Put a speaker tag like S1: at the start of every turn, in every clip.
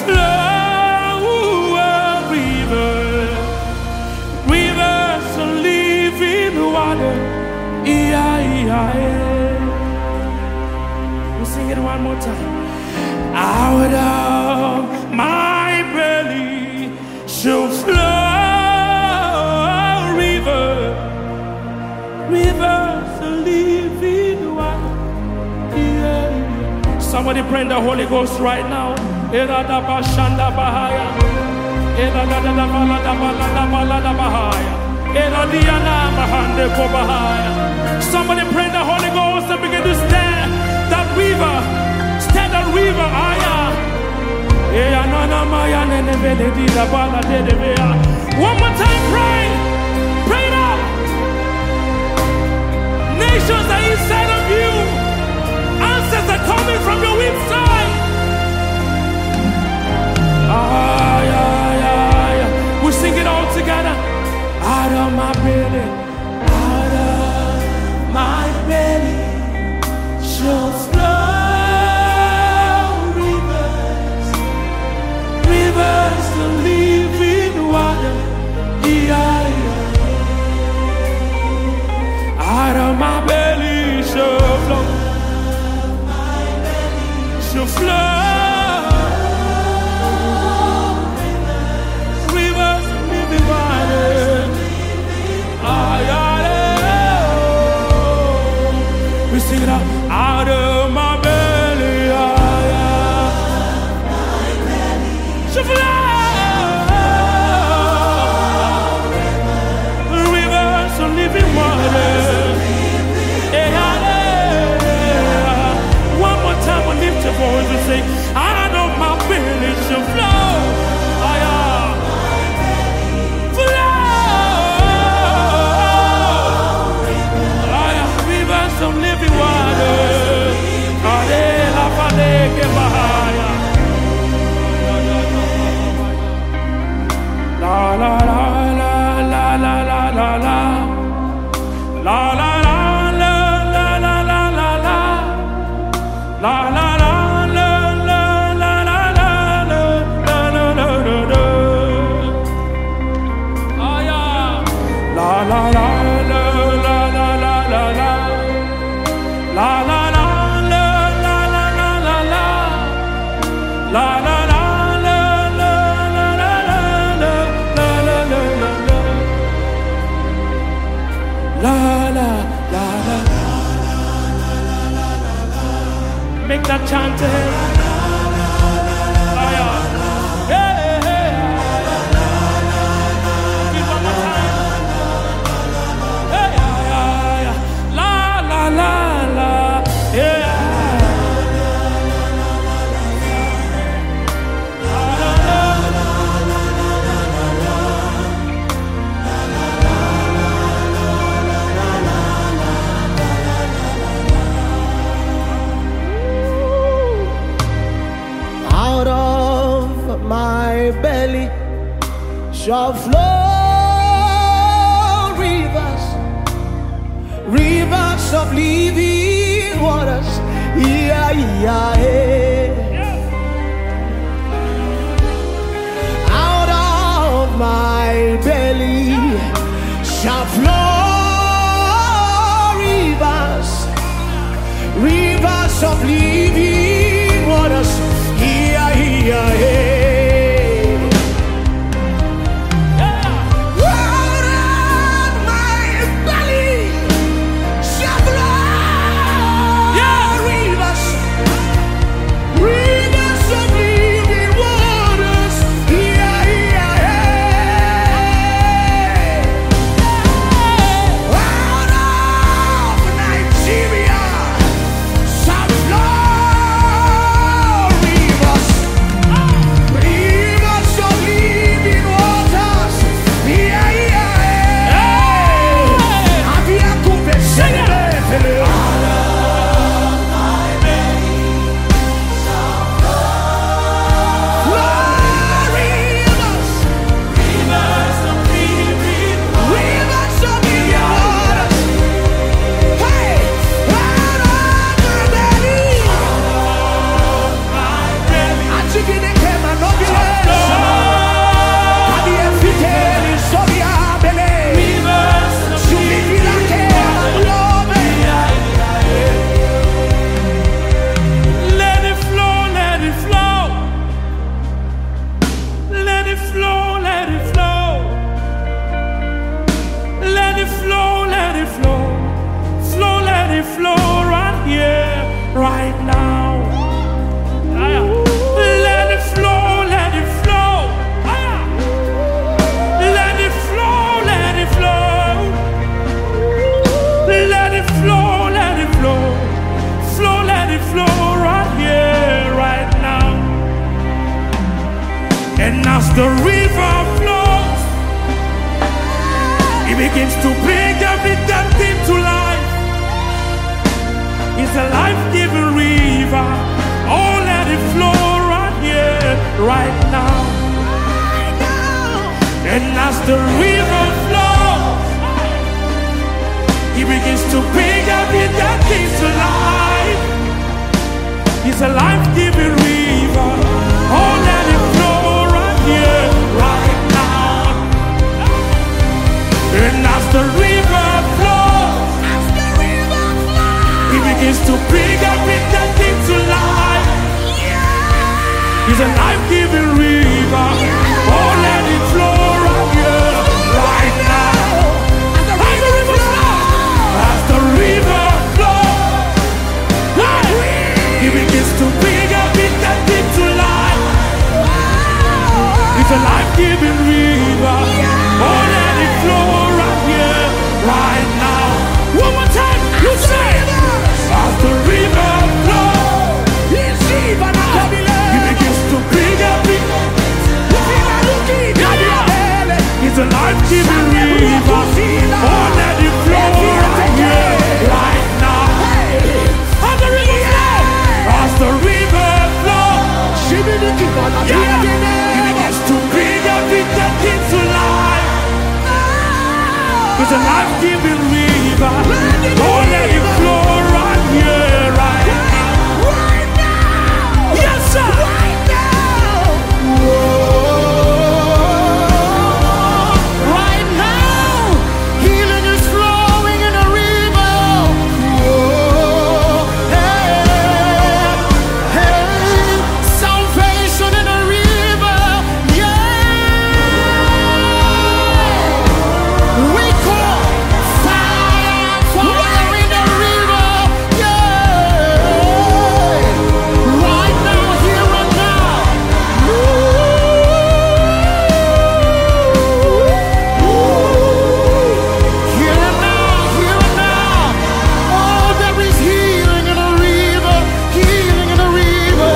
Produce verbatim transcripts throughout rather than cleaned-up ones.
S1: flow rivers, rivers of living water. Yeah, yeah, yeah. We'll sing it one more time. Out of my belly shall flow rivers, rivers of living water. Yeah. Somebody pray in the Holy Ghost right now. Somebody pray in the Holy Ghost and begin to stand that river. Stand that river. One more time, pray. Pray it out. Nations are inside of you. Answers are coming from your inside. Ah, yeah, yeah, yeah. We sing it all together. Out of my belly, out of my belly shall flow rivers, rivers of living water. Yeah, yeah. Out of my belly shall flow, shall flow. Out of my belly, yeah, yeah. Shall flow rivers of living water. Yeah, yeah. One more time, we'll lift your voice and say, out of my belly shall flow. Yeah, yeah. Flow. Yeah, yeah. Rivers of living water. La la la la la la la la la la la la la la la la la la la la make that chant to him. Oh, yeah. Hey, hey, hey. Give one more time. Hey, yeah, yeah, yeah. La, la, la, la. Yeah.
S2: My belly shall flow rivers, rivers of living waters. Yeah, yeah, yeah. Out of my belly shall flow rivers, rivers of living waters. Yeah, yeah, yeah.
S1: Out of Nigeria, some flow. And as the river flows, it begins to bring every dead thing to life. It's a life-giving river. Oh, let it flow right here, right now. And as the river flows, it begins to bring every dead thing to life. It's a life-giving river. Oh, let it flow right here, right now. And as the river flows, as the river flows, it begins to bring every dead thing to life. Yeah. It's a life-giving river. Yeah. Oh, let it flow right here, right now. As the river flows, as the river flows, hey, it begins to bring every dead thing to life. It's a life-giving river. Yeah. Oh, let it flow right here, right now. One more time, you say it. As the river flows, it begins to bring every. It's a life-giving river. Oh, let it flow right here, right now. As the river flows, as the river flows, yeah, it begins to bring every dead thing to life. It's a life-giving river. Oh, let it flow right here, right now. Right now. Yes, sir. Right now. Whoa. Right now. Healing is flowing in a river. Whoa. Hey. Hey. Salvation in a river. Yeah. We call fire, fire in the river. Yeah. Right now, here and now. Here and now, here and now. Oh, there is healing in a river, healing in a river.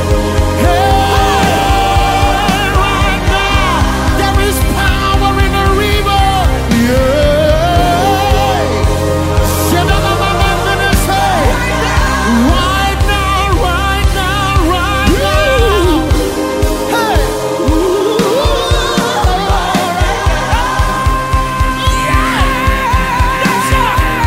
S1: Hey, right now, there is power in a river. Yeah. Right now, right now, right now. Hey. Yes, sir.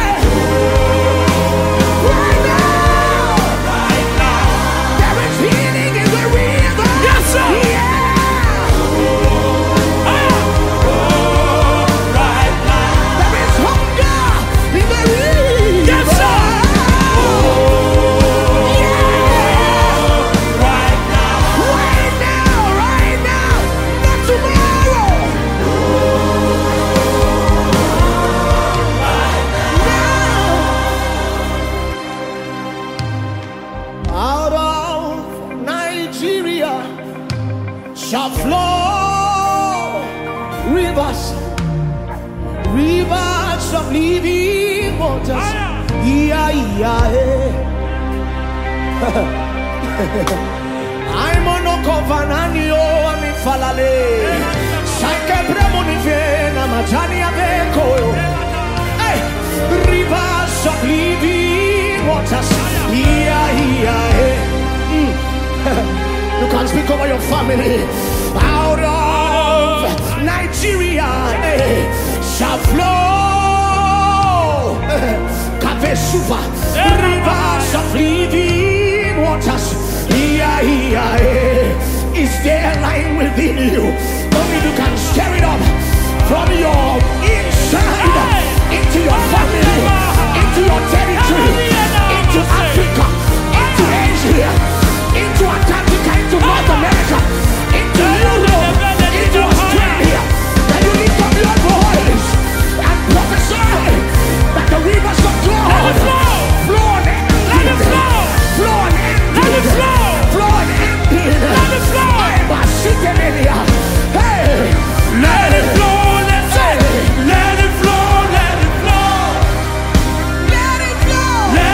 S1: Right now, right now. There is healing in the river. Yes, sir. Yeah. Right now. There is hunger in the river. Yes, sir. Right now. Right now, right now. Not tomorrow. Out of Nigeria shall flow rivers, rivers of living waters. Yeah, yeah, I'm on a covananio, I'm in Falale. Sake premonifena, majani aveko. Hey, rivers of living waters. Yeah, yeah, mm. You can speak over your family. Out of Nigeria eh, shall flow Kavesuva, rivers of living waters. Yeah, yeah, eh. Is there a line within you? Only you can stir it up from your inside into your family, into your territory, into Africa, into Asia, into Antarctica, into North America, into Europe, into Australia. That you lift up your voice and prophesy that the rivers of God flow and empty, flow and empty, flow and empty. I'm a city area. Hey,
S2: Let it flow, let it, let it flow, let it flow.
S1: let it flow.
S2: Let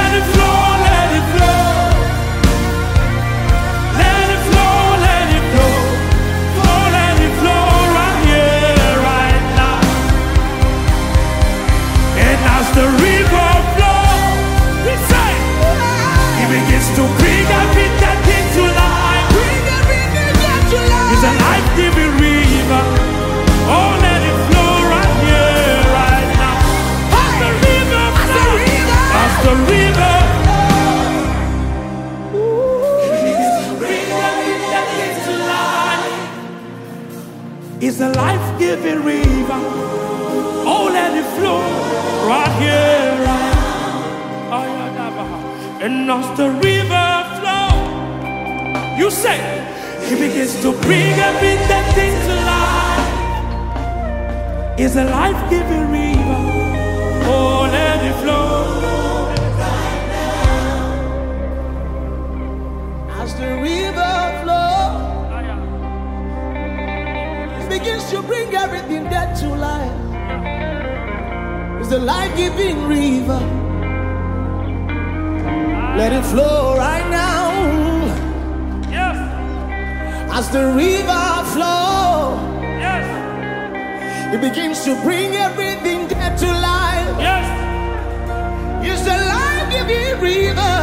S2: is a life-giving river. Oh, let it flow right here, right now. And as the river flow, you say, he begins to bring every dead thing to life. Is a life-giving river. Oh, let it flow.
S1: As the river flows, it begins to bring everything dead to life. It's a life-giving river. Let it flow right now.
S2: Yes.
S1: As the river flows,
S2: yes,
S1: it begins to bring everything dead to life.
S2: yes.
S1: It's a life-giving river.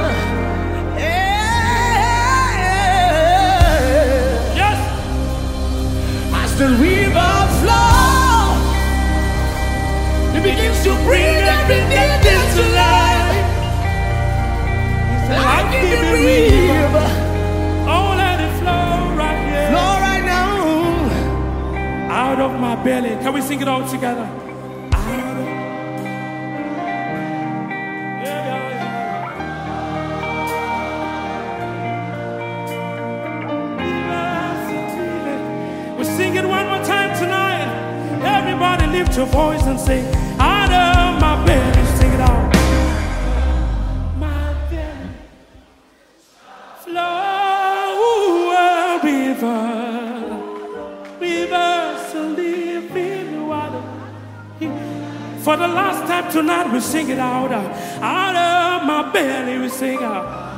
S2: Yes.
S1: As the river flows, it begins to bring everything dead to life. It's a life-giving river.
S2: Oh, let it flow right here.
S1: Flow right now.
S2: Out of my belly. Can we sing it all together? Out of... Yeah, yeah, yeah. We sing it one more time tonight. Everybody lift your voice and sing. Out of my belly. Sing it out. My belly. Flow a river. Rivers to live in water. For the last time tonight, we sing it out. Out of my belly, we sing out.